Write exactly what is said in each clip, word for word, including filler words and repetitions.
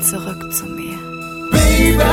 bald zurück zu mir. Baby,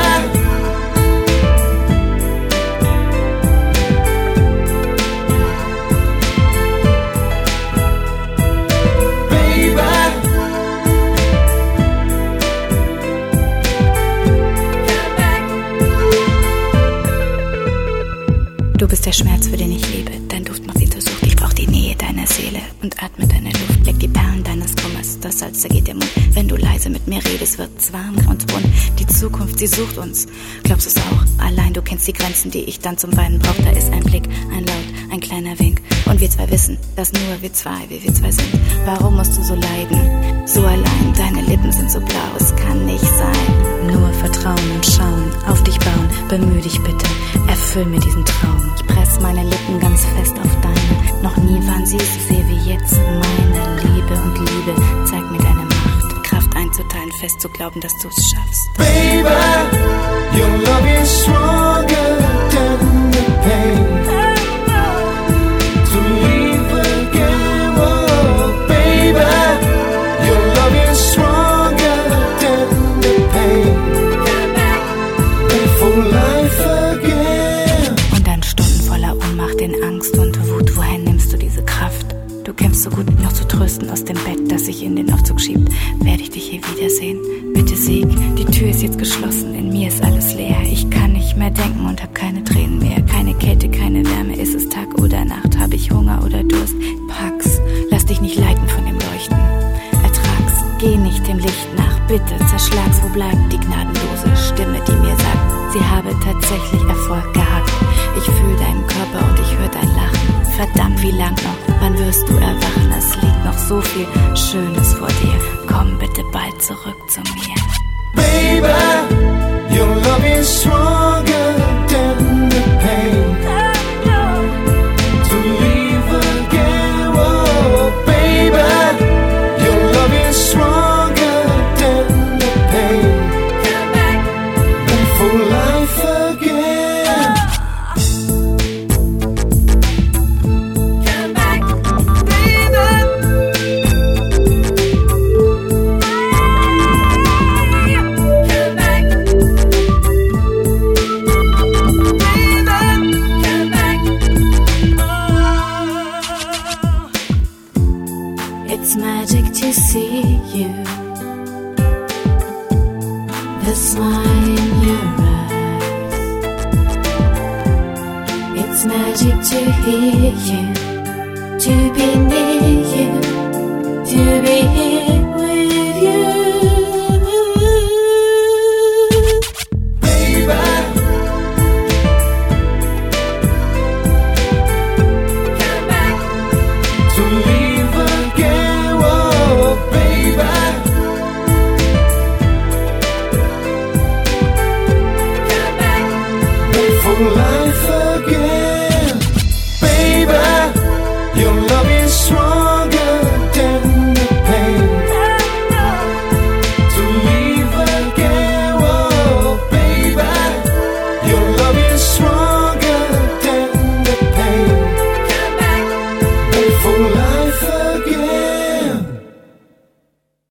Du bist der Schmerz, für den ich lebe. Dein Duft macht sie zur Sucht. Ich brauch die Nähe deiner Seele und atme deine Luft. Leck die Perlen deines Kummers. Das Salz zergeht der Mund. Wenn du leise mit mir redest, wird's warm und rund. Die Zukunft, sie sucht uns. Glaubst du's auch? Allein du kennst die Grenzen, die ich dann zum Weinen brauch. Da ist ein Blick, ein Laut, ein kleiner Wink. Und wir zwei wissen, dass nur wir zwei, wie wir zwei sind. Warum musst du so leiden? So allein, deine Lippen sind so blau. Es kann nicht sein. Nur vertrauen und schauen, auf dich bauen. Bemühe dich bitte, erfüll mir diesen Traum. Ich press meine Lippen ganz fest auf deine. Noch nie waren sie so sehr wie jetzt. Meine Liebe und Liebe, zeig mir deine Macht. Kraft einzuteilen, fest zu glauben, dass du's schaffst. baby, your love is stronger than the pain. To leave again, oh baby, your love is stronger than the pain. And for life again. Und dann Stunden voller Ohnmacht in Angst und Wut. Woher nimmst du diese Kraft? Du kämpfst so gut, mich noch zu trösten aus dem Bett, das sich in den Aufzug schiebt. Werde ich dich hier wiedersehen? Bitte sieg, die Tür ist jetzt geschlossen, in mir ist alles leer. Ich kann nicht mehr denken und hab keine Tränen mehr. Keine Kälte, keine Wärme, ist es Tag oder Nacht? Hab ich Hunger oder Durst? Pack's, lass dich nicht leiten von dem Leuchten. Ertrag's, geh nicht dem Licht nach, bitte zerschlag's. Wo bleibt die gnadenlose Stimme, die mir sagt, sie habe tatsächlich Erfolg gehabt. Ich fühl deinen Körper und ich hör dein Lachen. Verdammt, wie lang noch? Wann wirst du erwachen? Es liegt noch so viel Schönes vor dir. Komm bitte bald zurück zu mir. Baby, your love is stronger than the pain. To leave again, oh baby, your love is stronger than the pain. And for life again. It's magic to see you, the smile in your eyes. It's magic to hear you, to be near you, to be